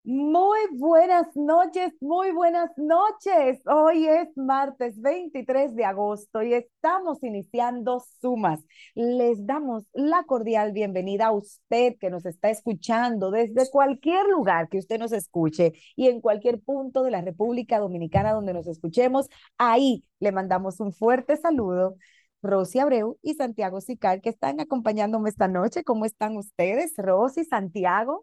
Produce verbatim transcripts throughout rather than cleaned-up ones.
Muy buenas noches, muy buenas noches. Hoy es martes veintitrés de agosto y estamos iniciando Sumas. Les damos la cordial bienvenida a usted que nos está escuchando desde cualquier lugar que usted nos escuche y en cualquier punto de la República Dominicana donde nos escuchemos. Ahí le mandamos un fuerte saludo. Rosy Abreu y Santiago Sicar, que están acompañándome esta noche. ¿Cómo están ustedes, Rosy, Santiago?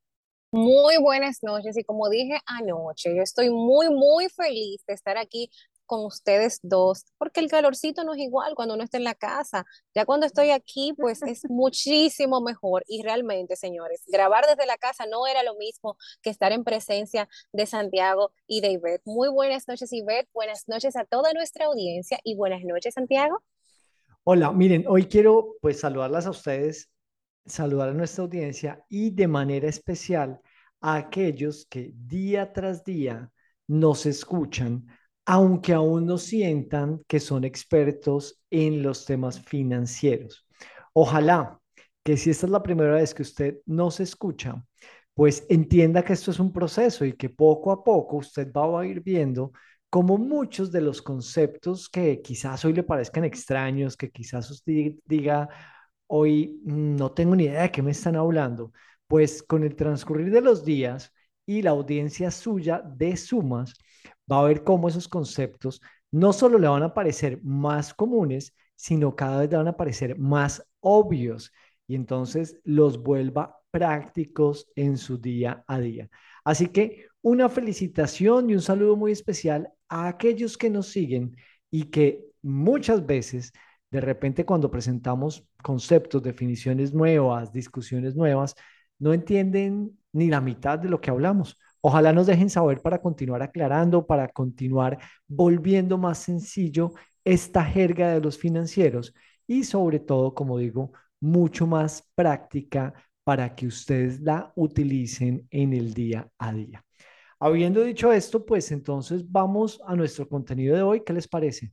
Muy buenas noches y como dije anoche, yo estoy muy, muy feliz de estar aquí con ustedes dos, porque el calorcito no es igual cuando uno está en la casa. Ya cuando estoy aquí, pues es muchísimo mejor y realmente, señores, grabar desde la casa no era lo mismo que estar en presencia de Santiago y de Ivette. Muy buenas noches, Ivette, buenas noches a toda nuestra audiencia y buenas noches, Santiago. Hola, miren, hoy quiero pues saludarlas a ustedes, saludar a nuestra audiencia y de manera especial a aquellos que día tras día nos escuchan, aunque aún no sientan que son expertos en los temas financieros. Ojalá que si esta es la primera vez que usted nos escucha, pues entienda que esto es un proceso y que poco a poco usted va a ir viendo como muchos de los conceptos que quizás hoy le parezcan extraños, que quizás usted diga, hoy mm, no tengo ni idea de qué me están hablando, pues con el transcurrir de los días y la audiencia suya de Sumas, va a ver cómo esos conceptos no solo le van a parecer más comunes, sino cada vez le van a parecer más obvios y entonces los vuelva prácticos en su día a día. Así que una felicitación y un saludo muy especial a aquellos que nos siguen y que muchas veces, de repente cuando presentamos conceptos, definiciones nuevas, discusiones nuevas, no entienden ni la mitad de lo que hablamos. Ojalá nos dejen saber para continuar aclarando, para continuar volviendo más sencillo esta jerga de los financieros y sobre todo, como digo, mucho más práctica para que ustedes la utilicen en el día a día. Habiendo dicho esto, pues entonces vamos a nuestro contenido de hoy. ¿Qué les parece?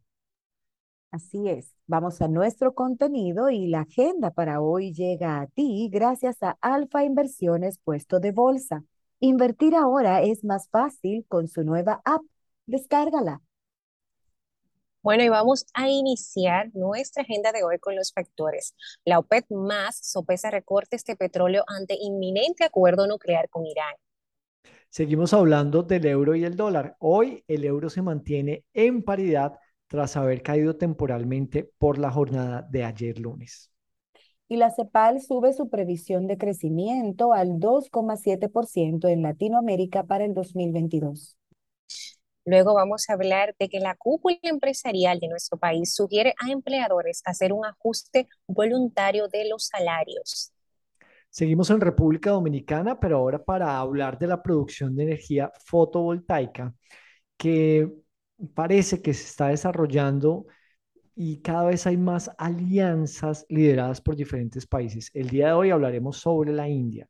Así es. Vamos a nuestro contenido y la agenda para hoy llega a ti gracias a Alfa Inversiones Puesto de Bolsa. Invertir ahora es más fácil con su nueva app. Descárgala. Bueno, y vamos a iniciar nuestra agenda de hoy con los factores. La OPEP más sopesa recortes de petróleo ante inminente acuerdo nuclear con Irán. Seguimos hablando del euro y el dólar. Hoy el euro se mantiene en paridad tras haber caído temporalmente por la jornada de ayer lunes. Y la CEPAL sube su previsión de crecimiento al dos coma siete por ciento en Latinoamérica para el dos mil veintidós. Luego vamos a hablar de que la cúpula empresarial de nuestro país sugiere a empleadores hacer un ajuste voluntario de los salarios. Seguimos en República Dominicana, pero ahora para hablar de la producción de energía fotovoltaica, que parece que se está desarrollando y cada vez hay más alianzas lideradas por diferentes países. El día de hoy hablaremos sobre la India.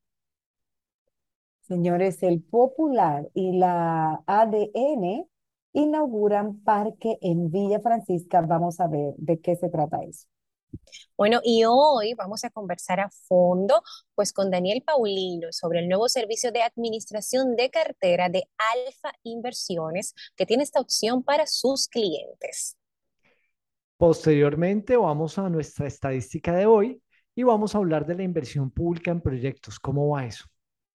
Señores, el Popular y la A D N inauguran parque en Villa Francisca. Vamos a ver de qué se trata eso. Bueno, y hoy vamos a conversar a fondo pues con Daniel Paulino sobre el nuevo servicio de administración de cartera de Alfa Inversiones que tiene esta opción para sus clientes. Posteriormente vamos a nuestra estadística de hoy y vamos a hablar de la inversión pública en proyectos. ¿Cómo va eso?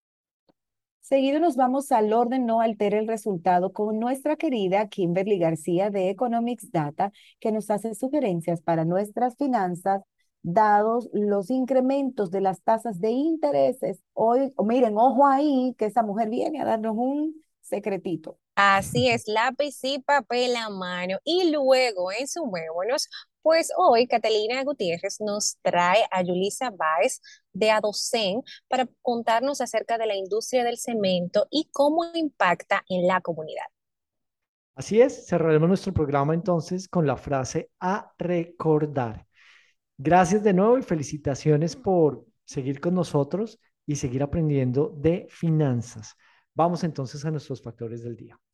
Seguido nos vamos al orden no altere el resultado con nuestra querida Kimberly García de Economics Data, que nos hace sugerencias para nuestras finanzas, dados los incrementos de las tasas de intereses. Hoy, oh, miren, ojo ahí, que esa mujer viene a darnos un secretito. Así es, lápiz y papel a mano. Y luego en Sumémonos, pues hoy Catalina Gutiérrez nos trae a Yulisa Báez de Adocen para contarnos acerca de la industria del cemento y cómo impacta en la comunidad. Así es, cerraremos nuestro programa entonces con la frase a recordar. Gracias de nuevo y felicitaciones por seguir con nosotros y seguir aprendiendo de finanzas. Vamos entonces a nuestros factores del día.